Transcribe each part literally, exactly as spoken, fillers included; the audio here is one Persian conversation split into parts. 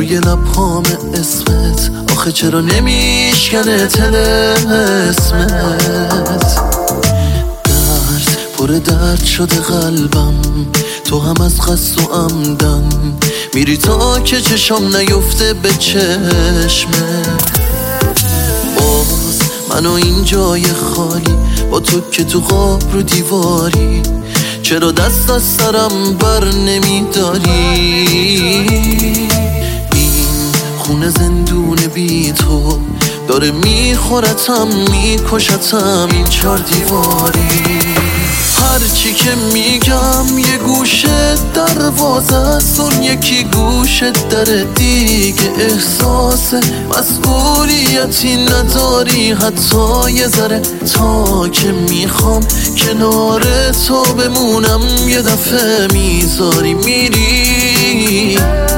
روی لبهام اسمت، آخه چرا نمیشکنه طلسمت؟ درد پر درد شده قلبم، تو هم از قصد و عمدن میری تا که چشم نیفته به چشمت. باز منو این جای خالی با تو که تو قاب رو دیواری، چرا دست از سرم بر نمیداری؟ این خونه زندون بی تو داره میخورتم میکشتم این چار دیواری. هرچی که میگم یه گوشه دروازه است، اون یکی گوشه در دیگه. احساس مسئولیتی نداری حتی یه ذره، تا که میخوام کنار تو بمونم یه دفعه میذاری میری.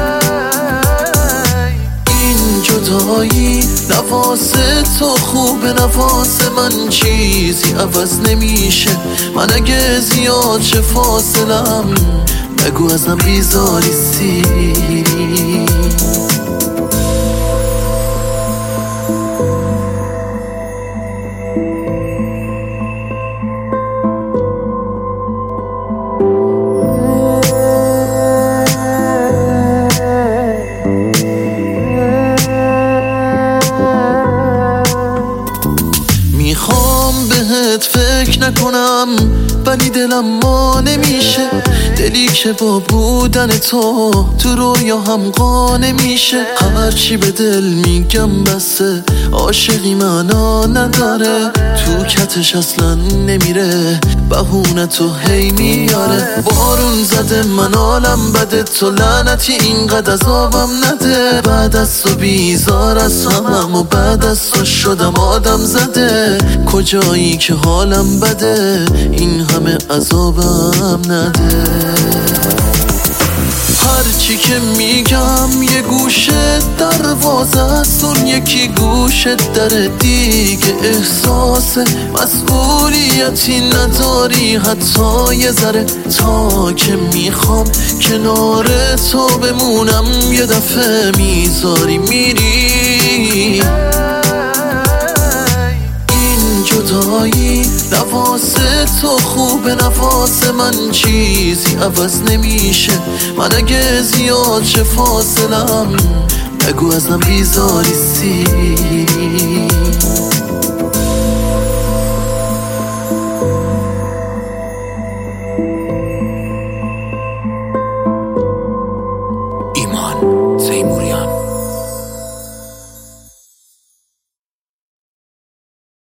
این جدایی نفاس تو خوبه، نفاس من چیزی عوض نمیشه. من اگه زیاد چه فاصلم بگو ازم بیزاری سیری. میخوام بهت فکر نکنم ولی دلم ما نمیشه. دلی که با بودن تو تو رویا هم قانع میشه. هرچی به دل میگم بسه، عاشقی معنا نداره. تو کتش اصلا نمیره، بهونه تو هی میاره. بارون زده من عالم بده، تو لعنتی اینقدر عذابم نده. بعد از تو بیزار از همم و بعد از تو شدم آدم زده. کجایی که حالم بده این همه عذابم نده. هرچی که میگم یه گوشه دروازه است، اون یکی گوشه در دیگه. احساس مسئولیتی نداری حتی یه ذره، تا که میخوام کنار تو بمونم یه دفعه میذاری میری. جدایی نفاس تو خوبه، نفاس من چیزی عوض نمیشه. من اگه زیاد چه فاصلم بگو ازم بیزاری سیری.